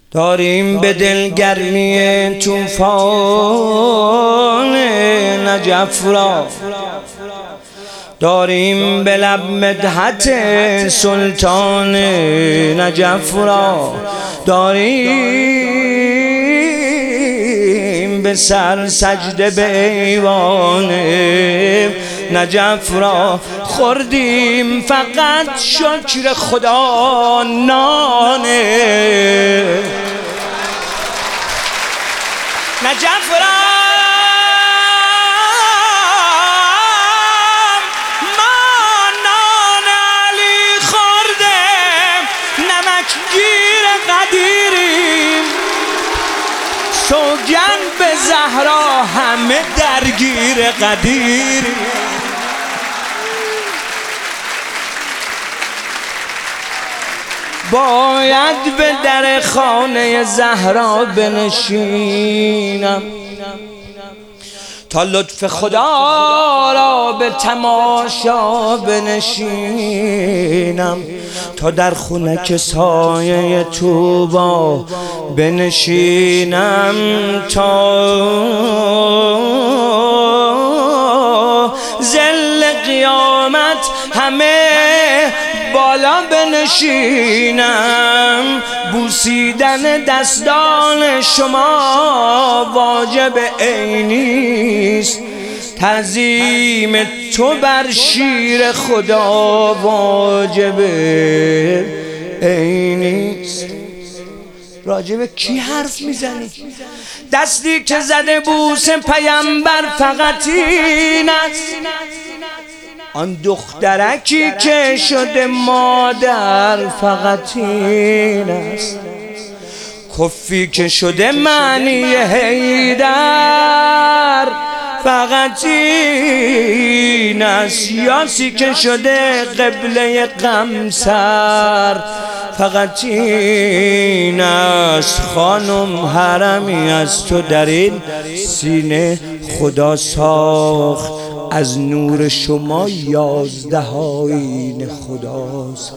داریم به دلگرمی طوفان نجف را، داریم به لب مدحت سلطان نجف را، داریم به سر سجده به ایوان نجف را. خوردیم فقط شکر خدا نان نجف را. ما نان علی خوردیم، نمکگیر قدیریم، سوگند به زهرا همه درگیر قدیریم. باید به در خانه زهرا بنشینم تا لطف خدا را به تماشا بنشینم، تا در خونک سایه طوبا بنشینم، تا ذل قیامت همه بالا بنشینم. بوسیدن دستان شما واجب عینیست، تعظیم تو بر شیر خدا واجب عینیست. راجب کی حرف میزنی؟ دستی که زده بوس پیامبر فقط این است، آن دخترکی که شده مادر فقط این است، کفی که شده معنی حیدر فقط این است، یاسی که شده قبله قمصر فقط این است. خانم حرمی از تو در این سینه خدا ساخت، از نور شما 11 آیین خداست.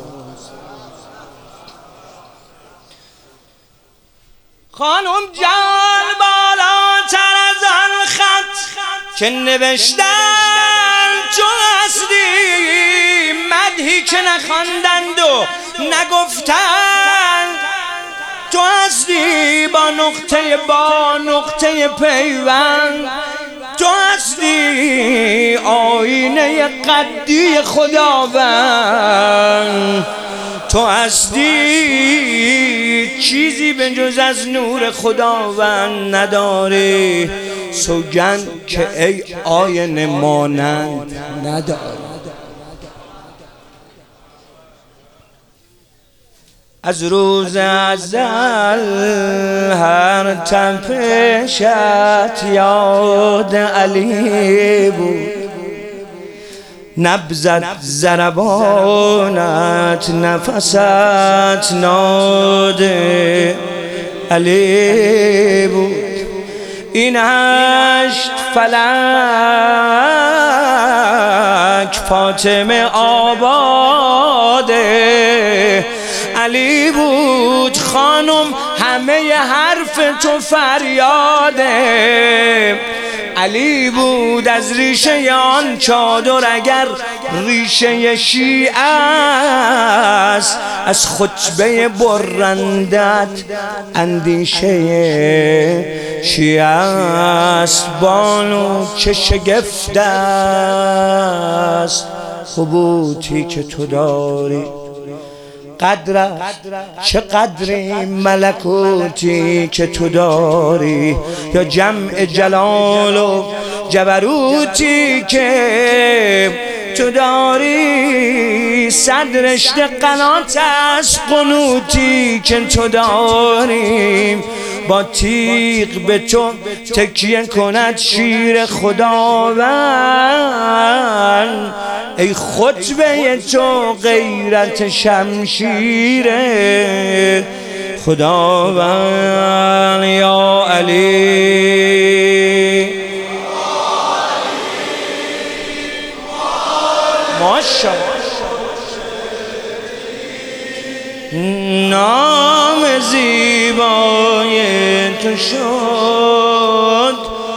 خانم جان بالاتر از آن خط که نوشتن چون هستی، مدحی که نخواندند و نگفتند تو هستی، با نقطه پیوند تو هستی، آینه قدی خداوند تو هستی، چیزی به جز از نور خداوند نداری، سوگند که ای آینه مانند نداری. از روز ازل هر تپشت یاد علی بود، نبضت ضربانت نفست ناد علی بود. این 8 فلک فاطمه آباد علی بود. خانم همه حرف تو فریاده علی بود. از ریشه آن چادر اگر ریشه شیعه است، از خطبه برندت اندیشه شیعه است. بانو چه شگفت است حبوطی که تو داری، قدرت چه قدری ملکوتی که تو داری، یا جمع جلال و جبروتی که تو داری، صد رشته قنات از قنوتی که تو داری. با تیغ به تو تکیه کند شیر خداوند، ای خطبه تو غیرت شمشیر خداوند. یا علی ماشاءالله، نام زیبا شد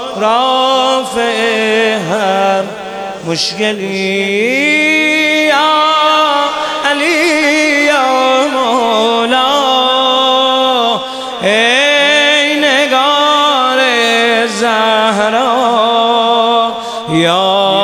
رافع هر مشکلی یا علی یا مولا ای نگار زهرا یا